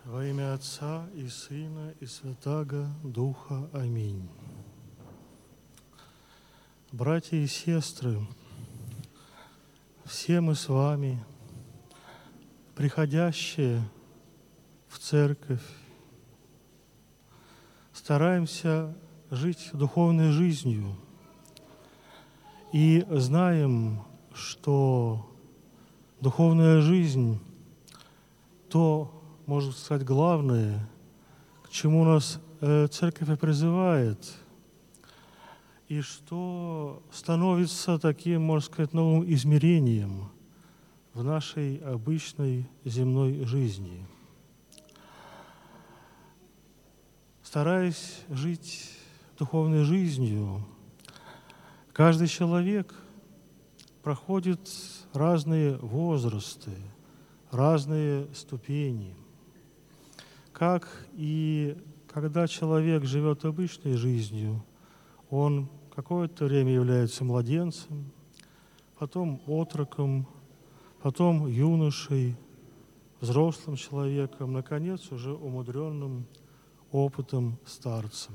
Во имя Отца и Сына и Святаго Духа. Аминь. Братья и сестры, все мы с вами, приходящие в церковь, стараемся жить духовной жизнью и знаем, что духовная жизнь – то, можно сказать, главное, к чему нас церковь и призывает, и что становится таким, можно сказать, новым измерением в нашей обычной земной жизни. Стараясь жить духовной жизнью, каждый человек проходит разные возрасты, разные ступени. Как и когда человек живет обычной жизнью, он какое-то время является младенцем, потом отроком, потом юношей, взрослым человеком, наконец, уже умудренным опытом старцем.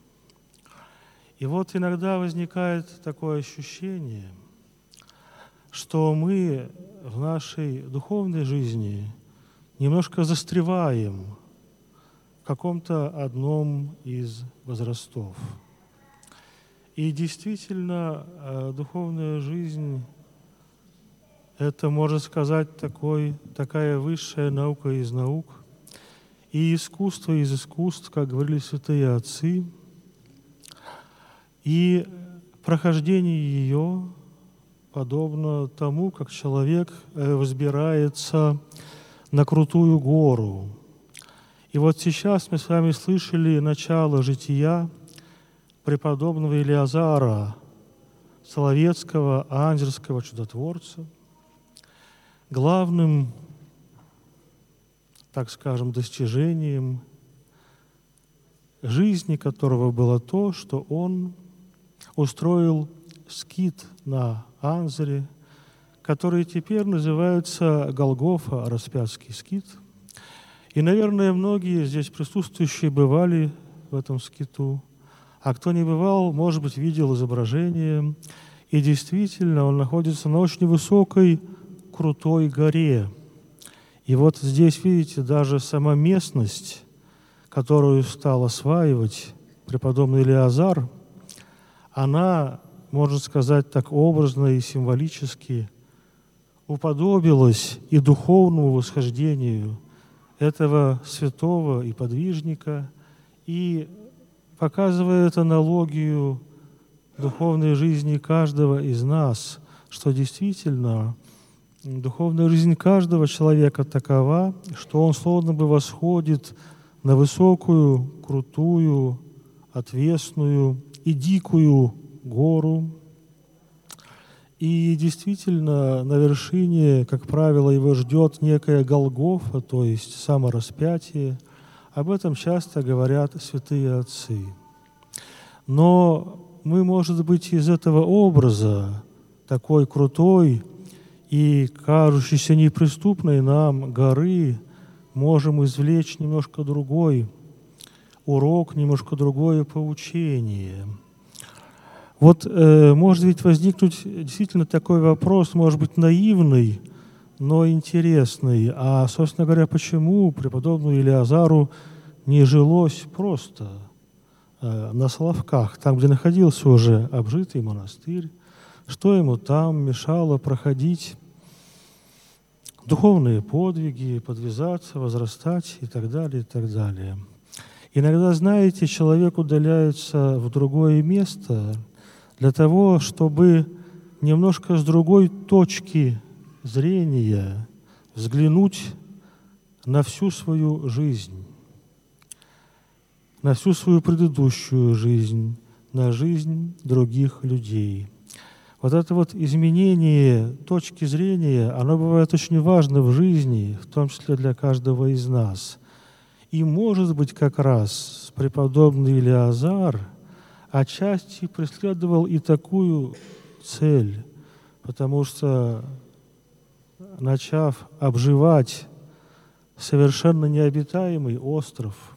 И вот иногда возникает такое ощущение, что мы в нашей духовной жизни немножко застреваем в каком-то одном из возрастов. И действительно, духовная жизнь – это, можно сказать, такая высшая наука из наук, и искусство из искусств, как говорили святые отцы, и прохождение ее подобно тому, как человек взбирается на крутую гору. И вот сейчас мы с вами слышали начало жития преподобного Илиазара, Соловецкого, Анзерского чудотворца. Главным, так скажем, достижением жизни которого было то, что он устроил скит на Анзере, который теперь называется Голгофа, распятский скит. И, наверное, многие здесь присутствующие бывали в этом скиту, а кто не бывал, может быть, видел изображение. И действительно, он находится на очень высокой, крутой горе. И вот здесь, видите, даже сама местность, которую стал осваивать преподобный Илиазар, она, можно сказать так образно и символически, уподобилась и духовному восхождению этого святого и подвижника, и показывает аналогию духовной жизни каждого из нас, что действительно духовная жизнь каждого человека такова, что он словно бы восходит на высокую, крутую, отвесную и дикую гору. И действительно, на вершине, как правило, его ждет некая Голгофа, то есть самораспятие. Об этом часто говорят святые отцы. Но мы, может быть, из этого образа, такой крутой и кажущейся неприступной нам горы, можем извлечь немножко другой урок, немножко другое поучение. Вот может ведь возникнуть действительно такой вопрос, может быть, наивный, но интересный. А, собственно говоря, почему преподобному Илиазару не жилось просто на Соловках, там, где находился уже обжитый монастырь? Что ему там мешало проходить духовные подвиги, подвязаться, возрастать и так далее, и так далее? Иногда, знаете, человек удаляется в другое место для того, чтобы немножко с другой точки зрения взглянуть на всю свою жизнь, на всю свою предыдущую жизнь, на жизнь других людей. Вот это вот изменение точки зрения, оно бывает очень важно в жизни, в том числе для каждого из нас. И, может быть, как раз преподобный Илиазар отчасти преследовал и такую цель, потому что, начав обживать совершенно необитаемый остров.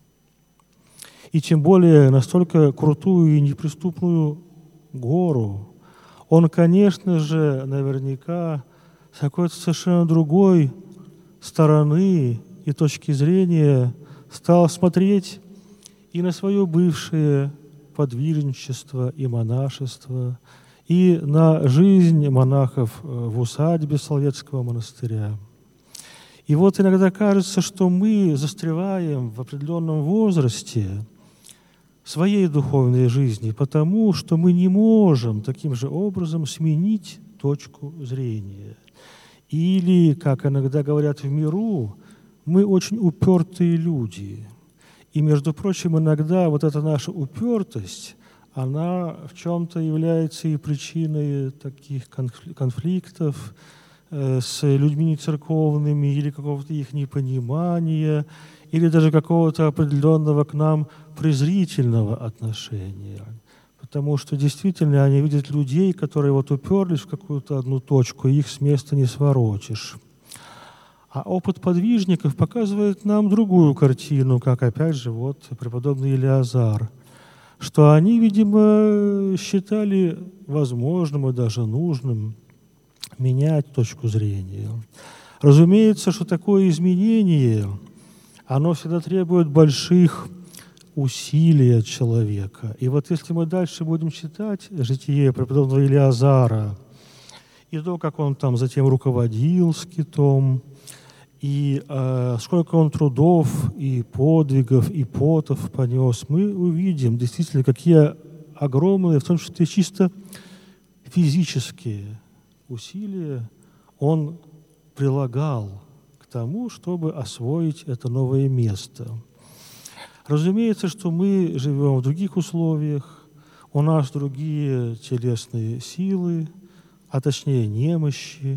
И тем более настолько крутую и неприступную гору. Он, конечно же, наверняка с какой-то совершенно другой стороны и точки зрения стал смотреть и на свое бывшее подвижничество и монашество, и на жизнь монахов в усадьбе Соловецкого монастыря. И вот иногда кажется, что мы застреваем в определенном возрасте своей духовной жизни, потому что мы не можем таким же образом сменить точку зрения. Или, как иногда говорят в миру, мы очень упертые люди. И, между прочим, иногда вот эта наша упертость, она в чем-то является и причиной таких конфликтов с людьми нецерковными, или какого-то их непонимания, или даже какого-то определенного к нам презрительного отношения. Потому что действительно они видят людей, которые вот уперлись в какую-то одну точку, и их с места не своротишь. А опыт подвижников показывает нам другую картину, как опять же вот преподобный Илиазар, что они, видимо, считали возможным и даже нужным менять точку зрения. Разумеется, что такое изменение, оно всегда требует больших усилий от человека. И вот если мы дальше будем читать житие преподобного Илиазара, и то, как он там затем руководил скитом, и сколько он трудов и подвигов и потов понес, мы увидим действительно, какие огромные, в том числе чисто физические усилия он прилагал к тому, чтобы освоить это новое место. Разумеется, что мы живем в других условиях, у нас другие телесные силы, а точнее немощи,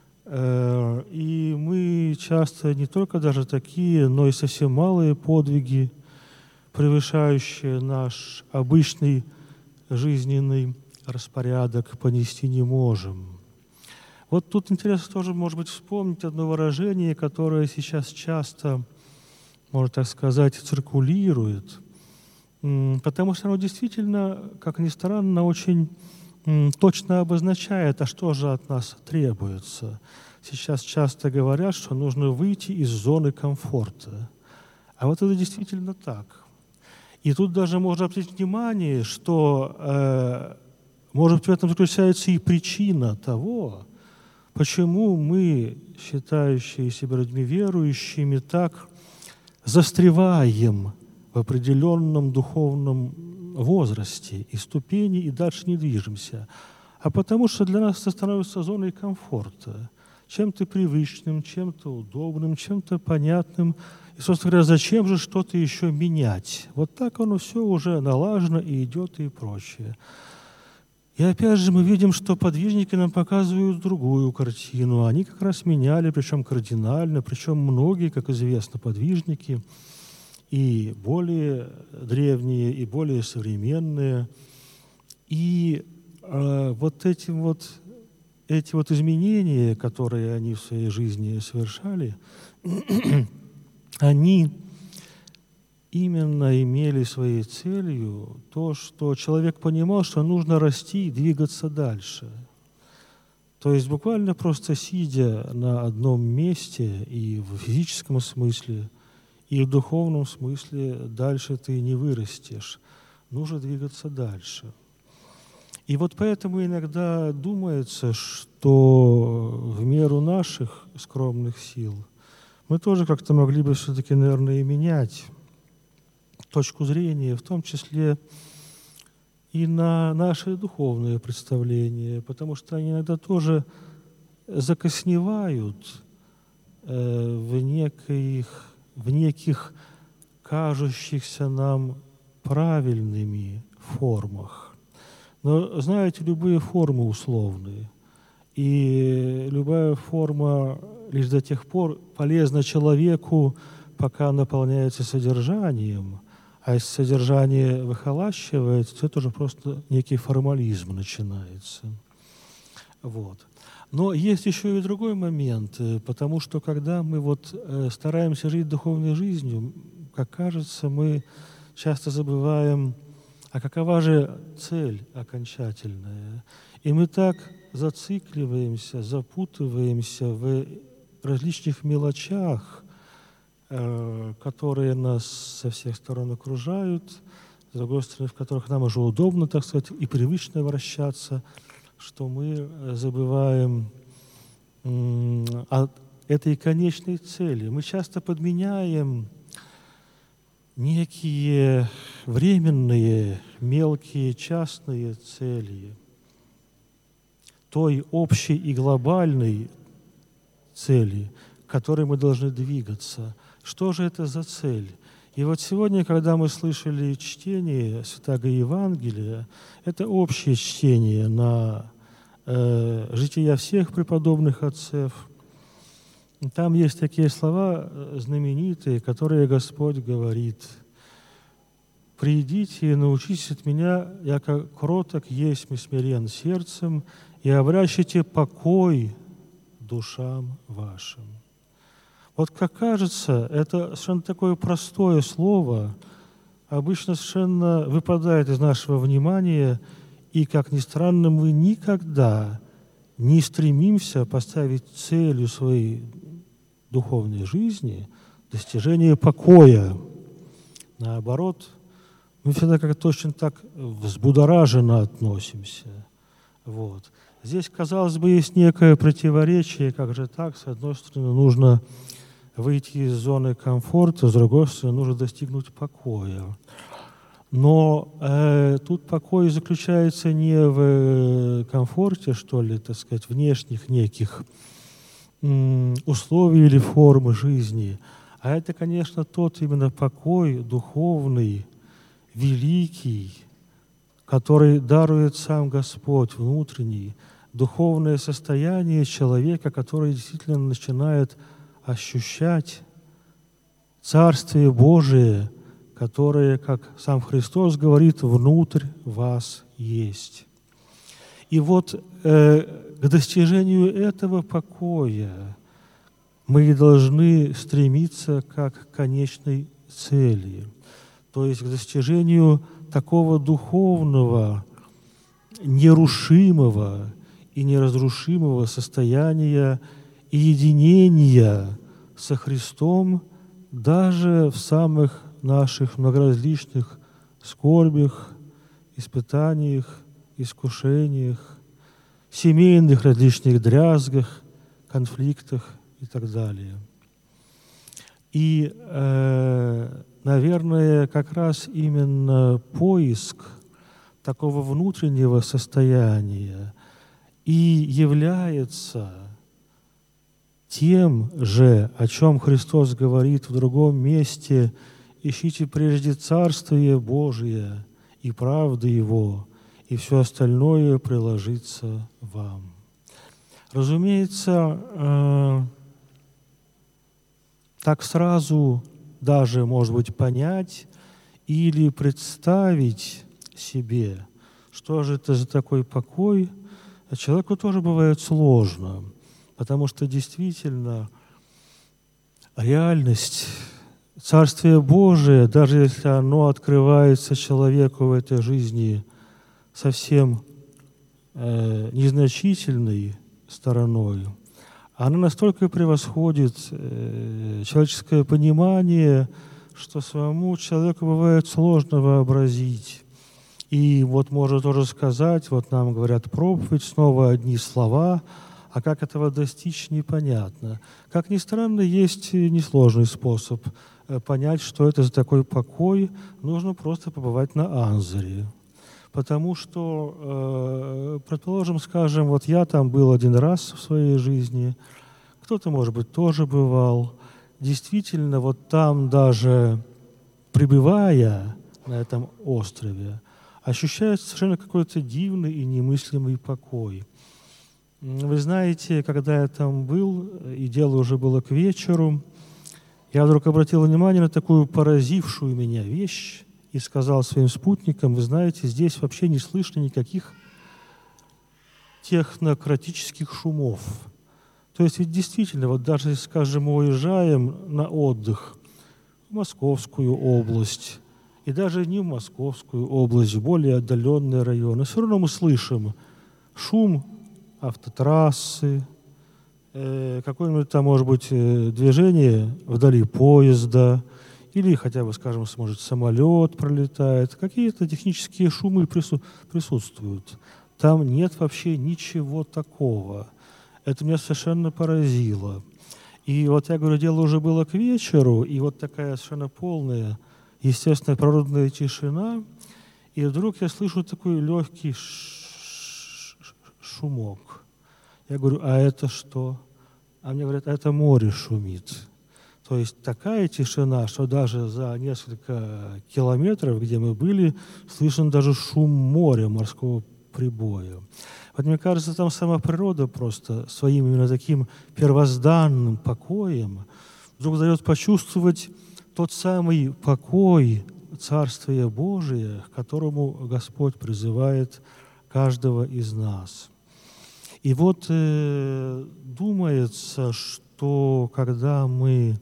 и мы часто не только даже такие, но и совсем малые подвиги, превышающие наш обычный жизненный распорядок, понести не можем. Вот тут интересно тоже, может быть, вспомнить одно выражение, которое сейчас часто, можно так сказать, циркулирует, потому что оно действительно, как ни странно, очень точно обозначает, а что же от нас требуется. Сейчас часто говорят, что нужно выйти из зоны комфорта. А вот это действительно так. И тут даже можно обратить внимание, что, может быть, в этом заключается и причина того, почему мы, считающие себя людьми верующими, так застреваем в определенном духовном возрасте и ступени, и дальше не движемся. А потому что для нас это становится зоной комфорта, чем-то привычным, чем-то удобным, чем-то понятным. И, собственно говоря, зачем же что-то еще менять? Вот так оно все уже налажено и идет и прочее. И опять же мы видим, что подвижники нам показывают другую картину. Они как раз меняли, причем кардинально, причем многие, как известно, подвижники, и более древние, и более современные. И эти изменения, которые они в своей жизни совершали, они именно имели своей целью то, что человек понимал, что нужно расти и двигаться дальше. То есть буквально просто сидя на одном месте и в физическом смысле, и в духовном смысле дальше ты не вырастешь. Нужно двигаться дальше. И вот поэтому иногда думается, что в меру наших скромных сил мы тоже как-то могли бы все-таки, наверное, и менять точку зрения, в том числе и на наши духовные представления, потому что они иногда тоже закосневают в неких кажущихся нам правильными формах. Но, знаете, любые формы условные, и любая форма лишь до тех пор полезна человеку, пока наполняется содержанием, а если содержание выхолащивается, то это уже просто некий формализм начинается. Вот. Но есть еще и другой момент, потому что когда мы стараемся жить духовной жизнью, как кажется, мы часто забываем, а какова же цель окончательная. И мы так зацикливаемся, запутываемся в различных мелочах, которые нас со всех сторон окружают, с другой стороны, в которых нам уже удобно, так сказать, и привычно вращаться, что мы забываем о этой конечной цели. Мы часто подменяем некие временные, мелкие, частные цели той общей и глобальной цели, к которой мы должны двигаться. Что же это за цель? И вот сегодня, когда мы слышали чтение Святаго Евангелия, это общее чтение на жития всех преподобных отцев. Там есть такие слова знаменитые, которые Господь говорит: «Придите и научитесь от Меня, яко кроток есть и смирен сердцем, и обращайте покой душам вашим». Вот как кажется, это совершенно такое простое слово, обычно совершенно выпадает из нашего внимания, и, как ни странно, мы никогда не стремимся поставить целью своей духовной жизни достижение покоя. Наоборот, мы всегда как-то точно так взбудораженно относимся. Вот. Здесь, казалось бы, есть некое противоречие, как же так? С одной стороны, нужно выйти из зоны комфорта, с другой стороны, нужно достигнуть покоя. Но тут покой заключается не в комфорте, что ли, так сказать, внешних неких условий или формы жизни, а это, конечно, тот именно покой духовный, великий, который дарует сам Господь, внутренний, духовное состояние человека, который действительно начинает ощущать Царствие Божие, которое, как сам Христос говорит, внутрь вас есть. И вот к достижению этого покоя мы должны стремиться как к конечной цели, то есть к достижению такого духовного, нерушимого и неразрушимого состояния и единения со Христом даже в самых наших многоразличных скорбях, испытаниях, искушениях, семейных различных дрязгах, конфликтах и так далее. И, наверное, как раз именно поиск такого внутреннего состояния и является тем же, о чем Христос говорит в другом месте: «Ищите прежде Царствие Божие и правды Его, и все остальное приложится вам». Разумеется, так сразу даже, может быть, понять или представить себе, что же это за такой покой, человеку тоже бывает сложно, потому что действительно реальность Царствие Божие, даже если оно открывается человеку в этой жизни совсем незначительной стороной, она настолько превосходит человеческое понимание, что самому человеку бывает сложно вообразить. И вот можно тоже сказать, вот нам говорят проповедь, снова одни слова, а как этого достичь, непонятно. Как ни странно, есть несложный способ понять, что это за такой покой. Нужно просто побывать на Анзоре. Потому что, предположим, скажем, вот я там был один раз в своей жизни, кто-то, может быть, тоже бывал. Действительно, вот там даже пребывая на этом острове, ощущается совершенно какой-то дивный и немыслимый покой. Вы знаете, когда я там был, и дело уже было к вечеру, я вдруг обратил внимание на такую поразившую меня вещь и сказал своим спутникам: вы знаете, здесь вообще не слышно никаких технократических шумов. То есть ведь действительно, вот даже если, скажем, мы уезжаем на отдых в Московскую область, и даже не в Московскую область, в более отдаленные районы, все равно мы слышим шум автотрассы, какое-нибудь там, может быть, движение вдали поезда, или хотя бы, скажем, может, самолет пролетает, какие-то технические шумы присутствуют. Там нет вообще ничего такого. Это меня совершенно поразило. И вот я говорю, дело уже было к вечеру, и вот такая совершенно полная, естественная природная тишина, и вдруг я слышу такой легкий шумок. Я говорю, а это что? А мне говорят, это море шумит. То есть такая тишина, что даже за несколько километров, где мы были, слышен даже шум моря, морского прибоя. Вот мне кажется, там сама природа просто своим именно таким первозданным покоем вдруг дает почувствовать тот самый покой Царствия Божия, к которому Господь призывает каждого из нас. И вот думается, что когда мы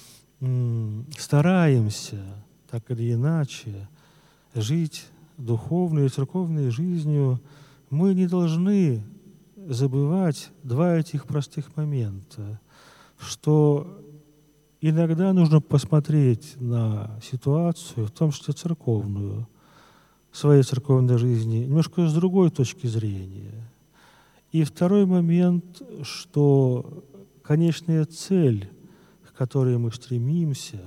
стараемся так или иначе жить духовной и церковной жизнью, мы не должны забывать два этих простых момента, что иногда нужно посмотреть на ситуацию, в том числе церковную, своей церковной жизни, немножко с другой точки зрения. И второй момент, что конечная цель, к которой мы стремимся,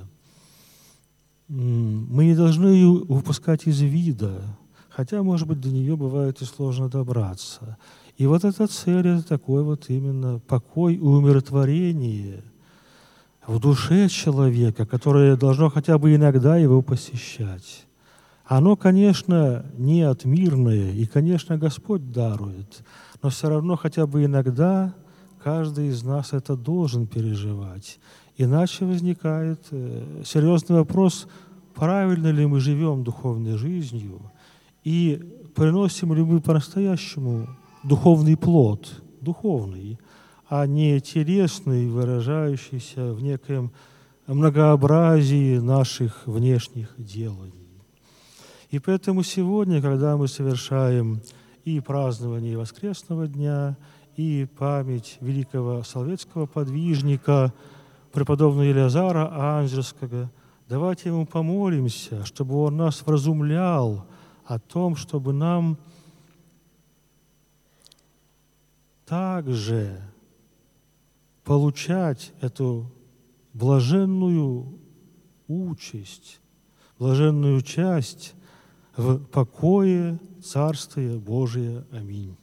мы не должны ее выпускать из вида, хотя, может быть, до нее бывает и сложно добраться. И вот эта цель – это такой вот именно покой и умиротворение в душе человека, которое должно хотя бы иногда его посещать. Оно, конечно, не отмирное, и, конечно, Господь дарует, но все равно хотя бы иногда каждый из нас это должен переживать. Иначе возникает серьезный вопрос, правильно ли мы живем духовной жизнью и приносим ли мы по-настоящему духовный плод, духовный, а не телесный, выражающийся в некоем многообразии наших внешних деланий. И поэтому сегодня, когда мы совершаем и празднование Воскресного дня, и память великого соловецкого подвижника, преподобного Елеазара Анжельского, давайте ему помолимся, чтобы он нас вразумлял о том, чтобы нам также получать эту блаженную участь, блаженную часть в покое Царствия Божия. Аминь.